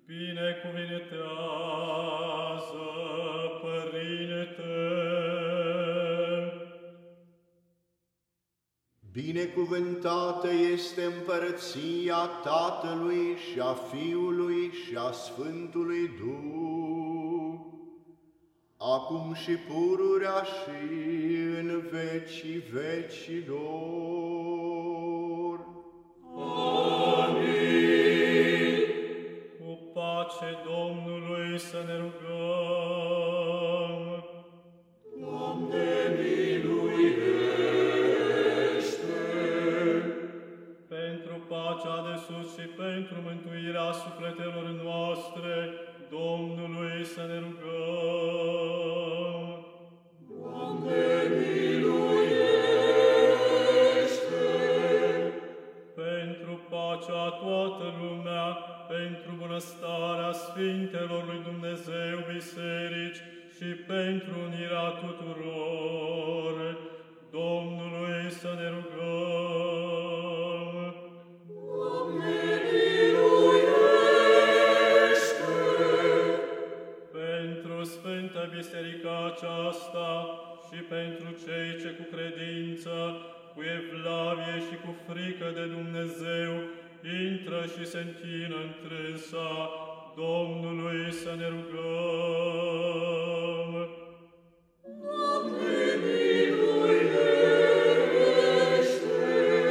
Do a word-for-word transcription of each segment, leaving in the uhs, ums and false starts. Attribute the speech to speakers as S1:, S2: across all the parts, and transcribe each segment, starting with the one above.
S1: Binecuvântează, Părinte!
S2: Binecuvântată este împărăția Tatălui și a Fiului și a Sfântului Duh, acum și pururea și în vecii vecilor.
S1: Amin. Cu pace Domnului să ne rugăm.
S3: Doamne, miluiește!
S1: Pentru pacea de sus și pentru mântuirea sufletelor noastre, Domnului să ne rugăm.
S3: Doamne, miluiește!
S1: Pentru pacea toată lumea, pentru bunăstarea Sfintelor lui Dumnezeu biserici și pentru unirea tuturor, Domnului să ne rugăm.
S3: Doamne, miluiește!
S1: Pentru Sfânta Biserica aceasta și pentru cei ce cu credință, cu evlavie și cu frică de Dumnezeu intră și se închină întrânsa, Domnului să ne rugăm.
S3: Doamne, miluiește!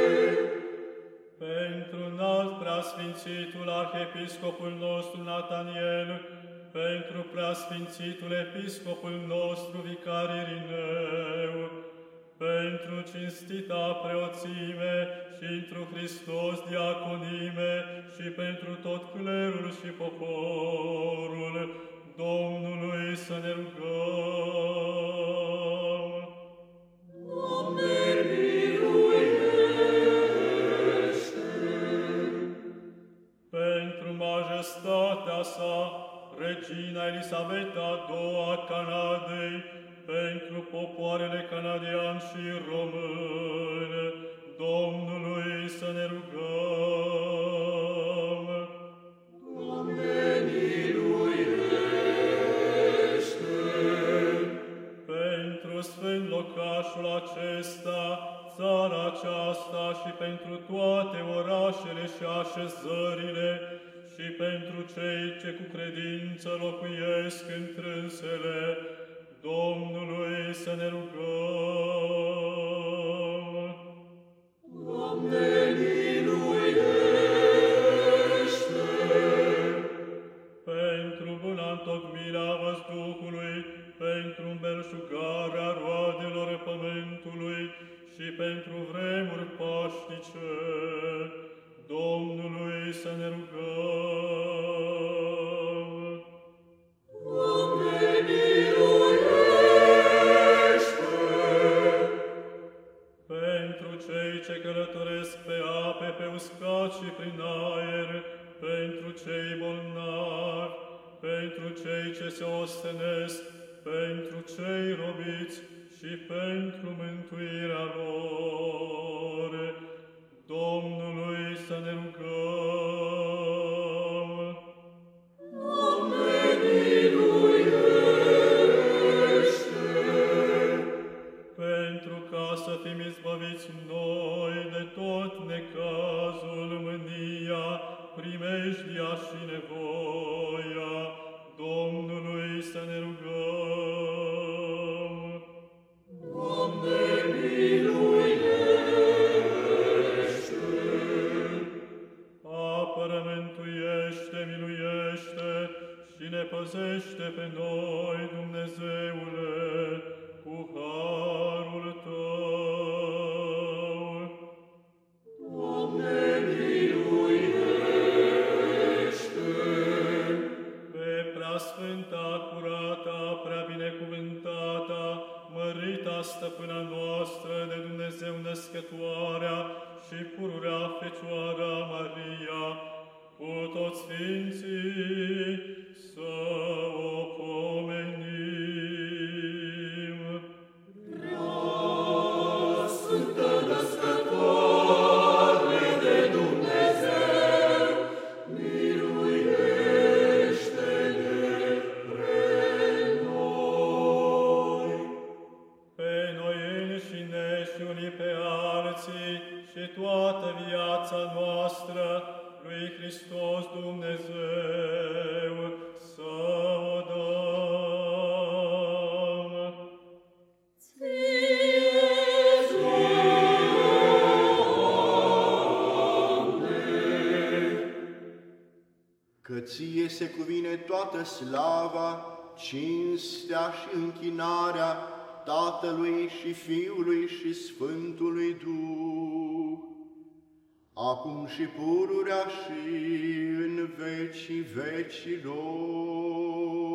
S1: Pentru înalt preasfințitul Arhiepiscopul nostru Nataniel, pentru preasfințitul Episcopul nostru Vicar Irineu, pentru cinstita preoțime și întru Hristos diaconime și pentru tot clerul și poporul, Domnului să ne rugăm.
S3: Doamne, miluiește!
S1: Pentru majestatea sa, Regina Elisabeta a doua Canadei, pentru popoarele canadian și român, Domnului să ne rugăm.
S3: Doamne, miluiește!
S1: Pentru sfânt locașul acesta, țara aceasta și pentru toate orașele și așezările și pentru cei ce cu credință locuiesc întrânsele, Domnului să ne rugăm.
S3: Doamne, miluiește!
S1: Pentru buna întocmirea văzduhului, pentru îmbelșugarea roadelor pământului și pentru vremuri pașnice, Domnului să ne rugăm.
S3: Doamne, miluiește!
S1: Pentru cei ce călătoresc pe ape, pe uscat și prin aer, pentru cei bolnavi, pentru cei ce se ostenesc, pentru cei robiți și pentru mântuirea lor, Domnului să ne rugăm.
S3: Doamne, miluiește!
S1: Pentru ca să fim izbăviți noi de tot necazul, mânia, primejdia și nevoia, Domnului să ne rugăm.
S3: Doamne, miluiește!
S1: Apără, mântuiește, miluiește și ne păzește pe noi, Dumnezeule, cu harul Tău.
S3: Doamne, miluiește!
S1: Pe preasfânta, curata, prea binecuvântata, mărita stăpâna noastră de Dumnezeu născătoarea și pururea Fecioara Maria, cu toți sfinții să o pomenim.
S3: Prea Sfântă Născătoare de Dumnezeu, miluiește!
S1: lui Hristos Dumnezeu să o dăm.
S2: Că ție se cuvine toată slava, cinstea și închinarea Tatălui și Fiului și Sfântului Duh, acum și pururea și în vecii vecilor.